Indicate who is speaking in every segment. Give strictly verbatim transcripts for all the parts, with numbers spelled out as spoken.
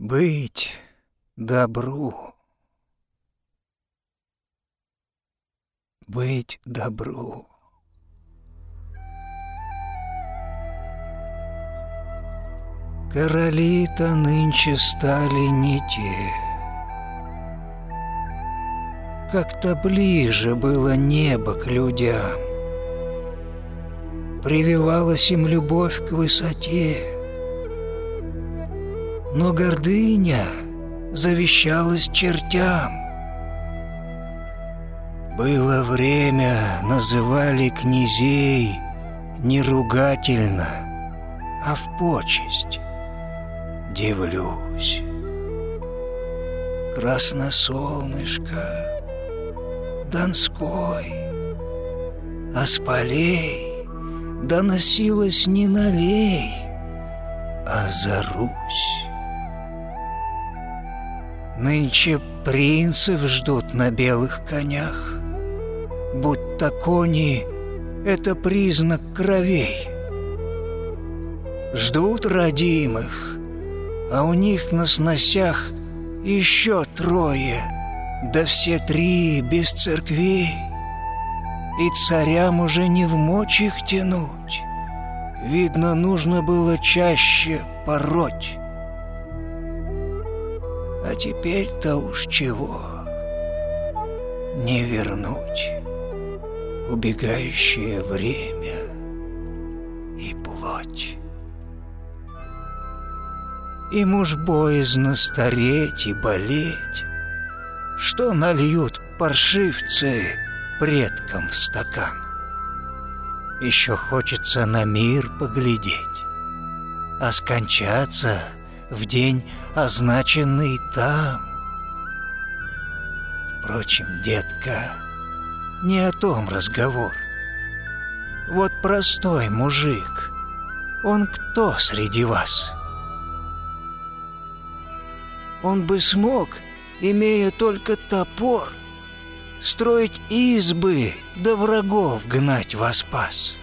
Speaker 1: Быть добру. Быть добру. Короли-то нынче стали не те. Как-то ближе было небо к людям. Прививалась им любовь к высоте. Но гордыня завещалась чертям. Было время, называли князей не ругательно, а в почесть. Дивлюсь. Красносолнышко, Донской, а с полей доносилось не налей, а за Русь. Нынче принцев ждут на белых конях, будто кони — это признак кровей. Ждут родимых, а у них на сносях еще трое, да все три без церквей. И царям уже не вмочь их тянуть, видно, нужно было чаще пороть. А теперь-то уж чего не вернуть убегающее время и плоть. Им уж боязно стареть и болеть, что нальют паршивцы предкам в стакан. Еще хочется на мир поглядеть, а скончаться в день, означенный там. Впрочем, детка, не о том разговор. Вот простой мужик, он кто среди вас? Он бы смог, имея только топор, строить избы, да врагов гнать во спас.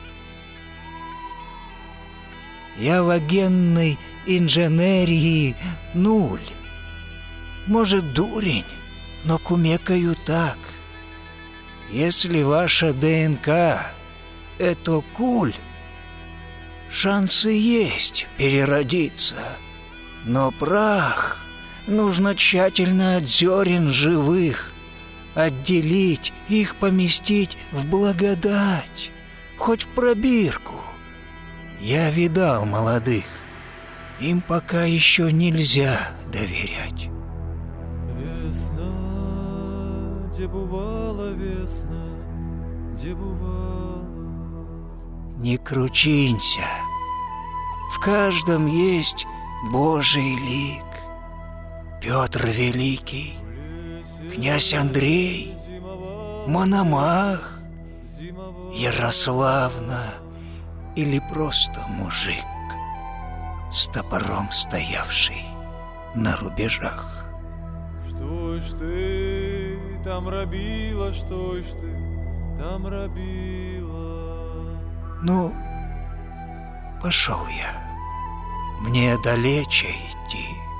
Speaker 1: Я в агентной инженерии нуль. Может, дурень, но кумекаю так. Если ваша ДНК — это куль, шансы есть переродиться, но прах нужно тщательно от зерен живых отделить, их поместить в благодать, хоть в пробирку. Я видал молодых, им пока еще нельзя доверять.
Speaker 2: Весна, где бывала весна, где бывала.
Speaker 1: Не кручинься, в каждом есть Божий лик. Петр Великий, князь Андрей, Мономах, Ярославна или просто мужик, с топором стоявший на рубежах.
Speaker 2: Что ж ты там робила, что ж ты там робила?
Speaker 1: Ну, пошел я, мне далече идти.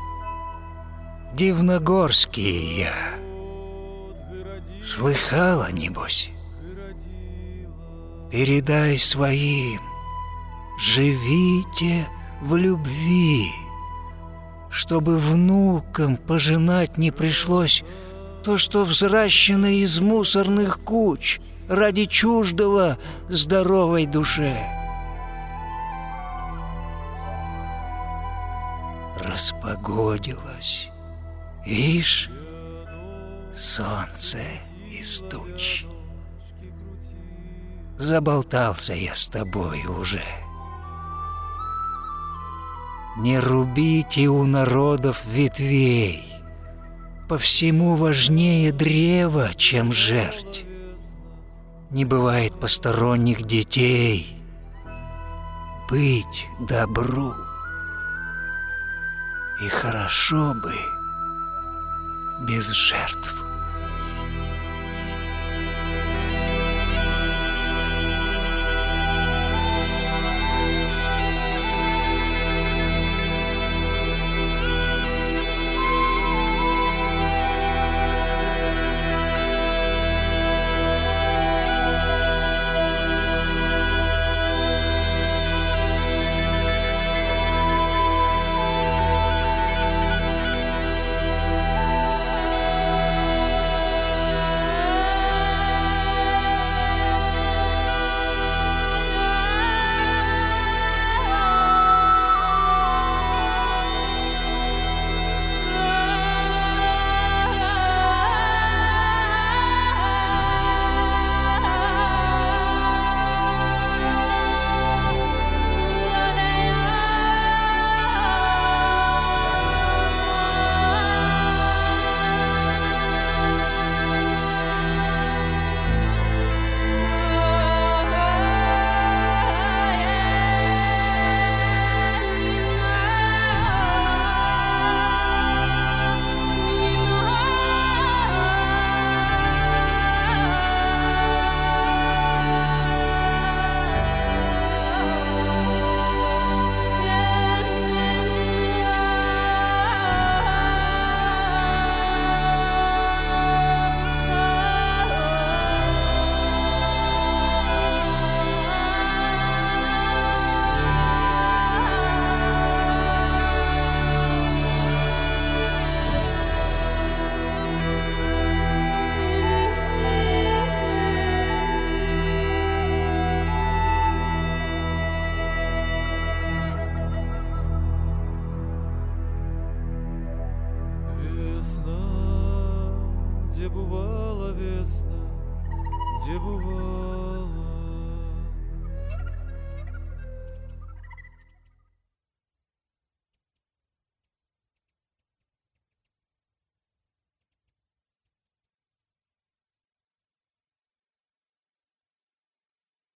Speaker 1: Дивногорский я. Слыхала, небось? Передай своим, живите в любви, чтобы внукам пожинать не пришлось то, что взращено из мусорных куч ради чуждого здоровой душе. Распогодилось. Вишь, солнце из туч. Заболтался я с тобой уже. Не рубите у народов ветвей. По всему важнее древо, чем жерть. Не бывает посторонних детей. Быть добру. И хорошо бы без жертв.
Speaker 2: бувала весна, где бувала